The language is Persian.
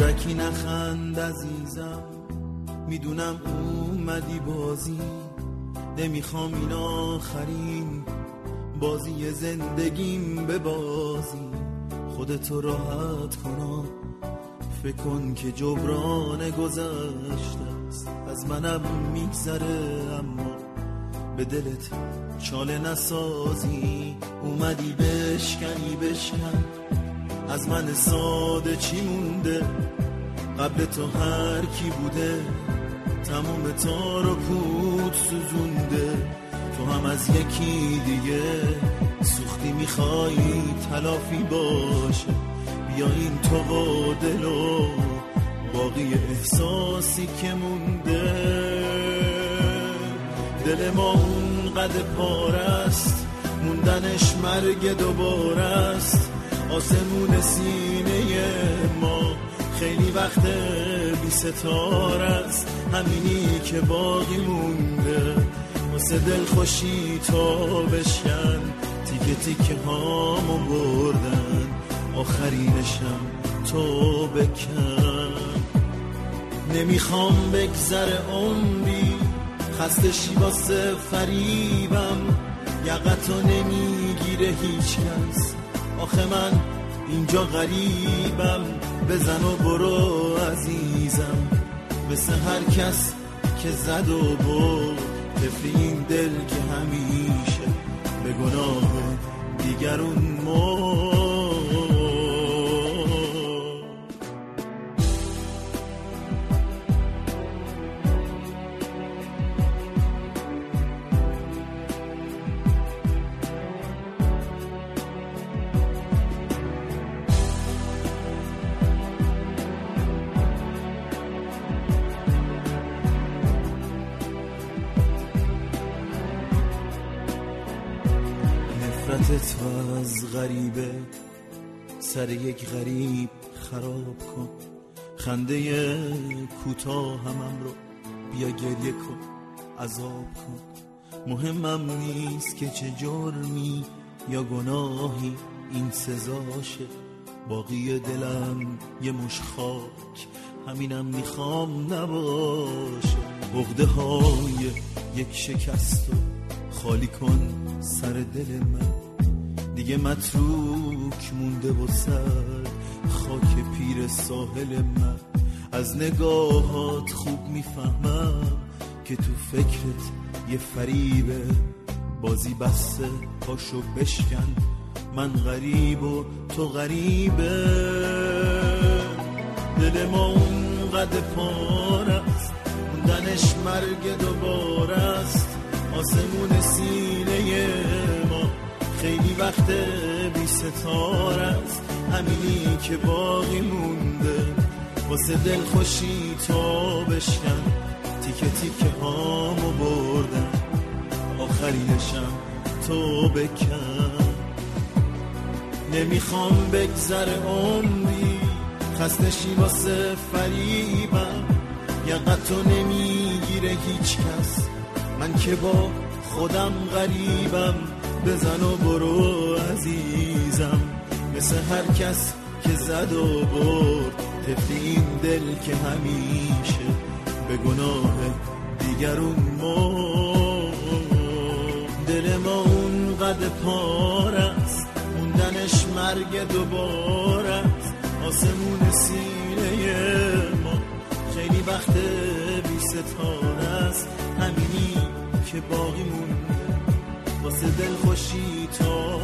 علکی نخند عزیزم، میدونم اومدی بازی، نمیخوام این آخرین بازی زندگیم به بازی. خودتو راحت کن، فکر کن که جبران گذشته است، از منم میگذره اما به دلت چاله نسازی. اومدی بشکنی بشکن، از من ساده چی مونده؟ قبل تو هر کی بوده تموم تار و پود سوزونده. تو هم از یکی دیگه سوختی، میخوای تلافی باشه. بیا این تو و دل و باقی احساسی که مونده. دل ما اونقدر پارست، موندنش مرگ دوباره است. آسمون سینه ما خیلی وقت بی ستاره است. همینی که باقی مونده واسه دل خوشی تا بشکن. تیکه تیکه هامو بردن، آخرینشم تو بکن. نمیخوام بگذره عمری خسته شی واسه فریبم. یقتو نمیگیره هیچ کس، آخه من اینجا غریبم. بزن و برو عزیزم، مثل هر کس که زد و برد. طفل این دل که همیشه به گناه دیگرون مرد. نفرتت از غریبه سر یک غریب خراب کن. خنده کوتاه همم رو بیا گریه کن، عذاب کن. مهمم نیست که چه جرمی یا گناهی این سزاشه. باقی دلم یه مش خاک، همینم میخوام نباشه. عقده های یک شکست و خالی کن سر دل من. دیگه متروک مونده و سر خاک پیر ساحل من. از نگاهات خوب میفهمم که تو فکرت یه فریبه. بازی بسته پاشو بشکن، من غریب و تو غریبه. دل ما اونقدر پاره است، موندنش مرگ دوباره است. آسمون سینه ما خیلی وقت بی ستاره است. همینی که باقی مونده واسه دل خوشی تا بشکن. تیکه تیکه هامو بردن، آخرینشم تو بکن. نمیخوام بگذره عمری خسته شی واسه فریبم. یقتو نمیگیره هیچ کس، من که با خودم غریبم. بزن و برو عزیزم، مثل هر کس که زد و برد. طفل این دل که همیشه به گناه دیگرون مرد. دل ما اونقدر پاره است، موندنش مرگ دوباره است. آسمون سینه ما خیلی وقت بی ستاره است. همینی که باقی مونده واسه دل خوشی تا